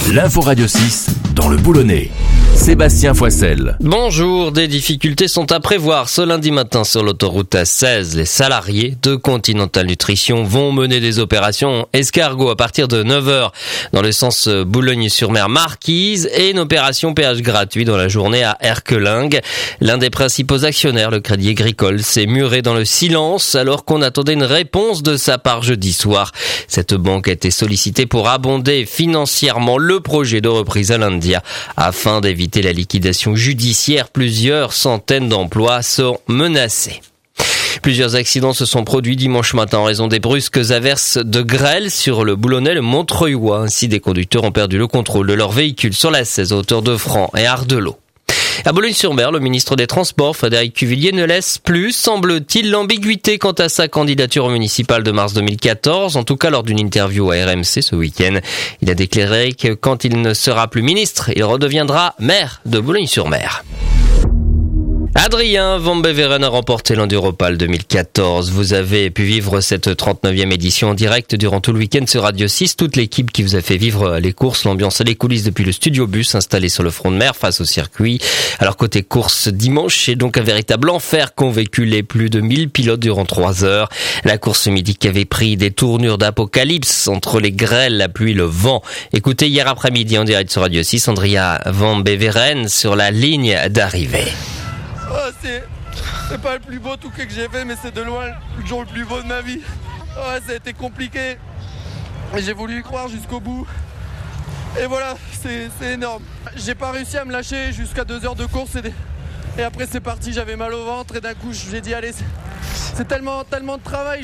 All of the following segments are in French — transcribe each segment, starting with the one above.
L'info Radio 6 dans le Boulonnais. Sébastien Foissel. Bonjour, des difficultés sont à prévoir ce lundi matin sur l'autoroute A16. Les salariés de Continental Nutrition vont mener des opérations escargot à partir de 9h dans le sens Boulogne-sur-Mer-Marquise et une opération péage gratuit dans la journée à Erquelingue. L'un des principaux actionnaires, le Crédit Agricole, s'est muré dans le silence alors qu'on attendait une réponse de sa part jeudi soir. Cette banque a été sollicitée pour abonder financièrement le projet de reprise à l'India afin d'éviter la liquidation judiciaire. Plusieurs centaines d'emplois sont menacés. Plusieurs accidents se sont produits dimanche matin en raison des brusques averses de grêle sur le Boulonnais, le Montreuilois. Ainsi, des conducteurs ont perdu le contrôle de leur véhicule sur la 16 à hauteur de Franc et Ardelot. À Boulogne-sur-Mer, le ministre des Transports, Frédéric Cuvillier, ne laisse plus, semble-t-il, l'ambiguïté quant à sa candidature municipale de mars 2014. En tout cas, lors d'une interview à RMC ce week-end, il a déclaré que quand il ne sera plus ministre, il redeviendra maire de Boulogne-sur-Mer. Adrien Van Beveren a remporté l'Enduropal 2014. Vous avez pu vivre cette 39e édition en direct durant tout le week-end sur Radio 6. Toute l'équipe qui vous a fait vivre les courses, l'ambiance et les coulisses depuis le studio bus installé sur le front de mer face au circuit. Alors côté course dimanche, c'est donc un véritable enfer qu'ont vécu les plus de 1000 pilotes durant 3 heures. La course midi qui avait pris des tournures d'apocalypse entre les grêles, la pluie, le vent. Écoutez hier après-midi en direct sur Radio 6, Adrien Van Beveren sur la ligne d'arrivée. Oh, c'est pas le plus beau touquet que j'ai fait, mais c'est de loin le jour le plus beau de ma vie. Oh, ça a été compliqué. Et j'ai voulu y croire jusqu'au bout. Et voilà, c'est énorme. J'ai pas réussi à me lâcher jusqu'à 2 heures de course. Et après c'est parti, j'avais mal au ventre. Et d'un coup, j'ai dit allez, c'est tellement de travail.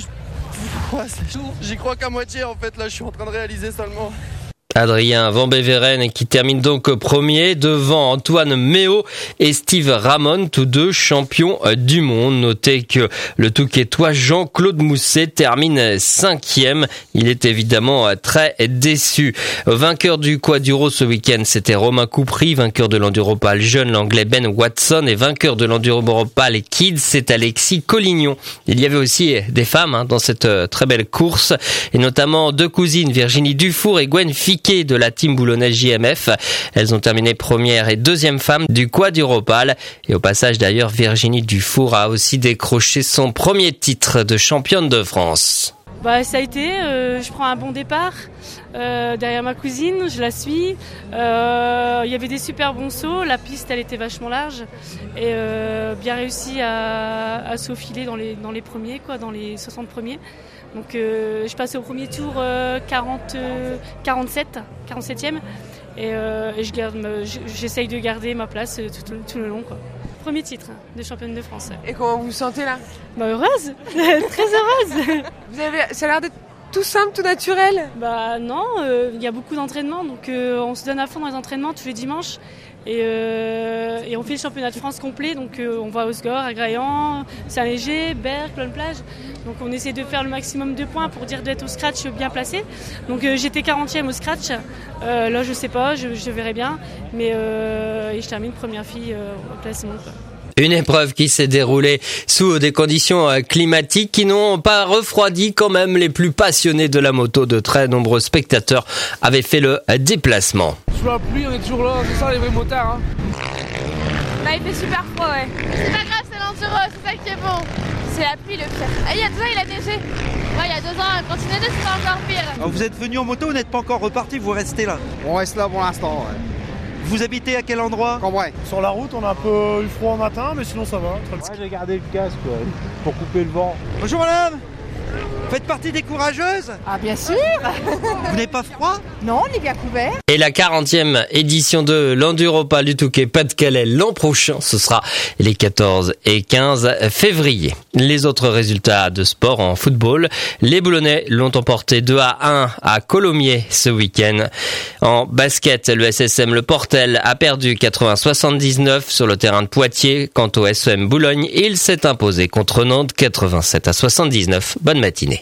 J'y crois qu'à moitié en fait. Là, je suis en train de réaliser seulement. Adrien Van Beveren qui termine donc premier devant Antoine Méo et Steve Ramon, tous deux champions du monde. Notez que le Touquetois Jean-Claude Mousset termine 5e. Il est évidemment très déçu. Vainqueur du Quaduro ce week-end, c'était Romain Coupry. Vainqueur de l'Enduropal jeune, l'anglais Ben Watson. Et vainqueur de l'Enduropal Kids, c'est Alexis Collignon. Il y avait aussi des femmes dans cette très belle course, et notamment 2 cousines, Virginie Dufour et Gwen Fiquet de la team boulonnaise JMF. Elles ont terminé première et 2e femme du Quadropal. Et au passage d'ailleurs, Virginie Dufour a aussi décroché son premier titre de championne de France. Ça a été, je prends un bon départ derrière ma cousine, je la suis. Il y avait des super bons sauts, la piste elle était vachement large et bien réussi à se faufiler dans les premiers, dans les 60 premiers. Donc je passe au premier tour 47e et j'essaye de garder ma place tout le long, quoi. Premier titre de championne de France. Et comment vous vous sentez là ? Heureuse, très heureuse. Ça a l'air d'être tout simple, tout naturel. Non, il y a beaucoup d'entraînements, donc on se donne à fond dans les entraînements tous les dimanches. Et on fait le championnat de France complet, donc on va au Sgore, à Graillan, Saint-Léger, Berck, Plage. Donc on essaie de faire le maximum de points pour dire d'être au scratch bien placé. Donc j'étais 40e au scratch, là je sais pas, je verrai bien, mais et je termine première fille au classement, quoi. Une épreuve qui s'est déroulée sous des conditions climatiques qui n'ont pas refroidi quand même les plus passionnés de la moto. De très nombreux spectateurs avaient fait le déplacement. Sous la pluie, on est toujours là, c'est ça les vrais motards. Là il fait super froid, ouais. C'est pas grave, c'est l'enduro, c'est ça qui est bon. C'est la pluie le pire. Il y a 2 ans il a neigé. Ouais, il y a 2 ans, quand il neigeait c'était encore pire. Alors, vous êtes venu en moto, vous n'êtes pas encore reparti, vous restez là? On reste là pour l'instant, ouais. Vous habitez à quel endroit? Cambrai. Sur la route, on a un peu eu froid au matin, mais sinon ça va. Ouais, j'ai gardé le casque pour couper le vent. Bonjour madame. Vous faites partie des courageuses? Ah bien sûr. Vous n'avez pas froid? Non, on est bien couverts. Et la 40e édition de l'Enduropal du Touquet Pas-de-Calais l'an prochain, ce sera les 14 et 15 février. Les autres résultats de sport en football, les Boulonnais l'ont emporté 2-1 à Colomiers ce week-end. En basket, le SSM Le Portel a perdu 80-79 sur le terrain de Poitiers. Quant au SEM Boulogne, il s'est imposé contre Nantes 87-79. Bonne matinée.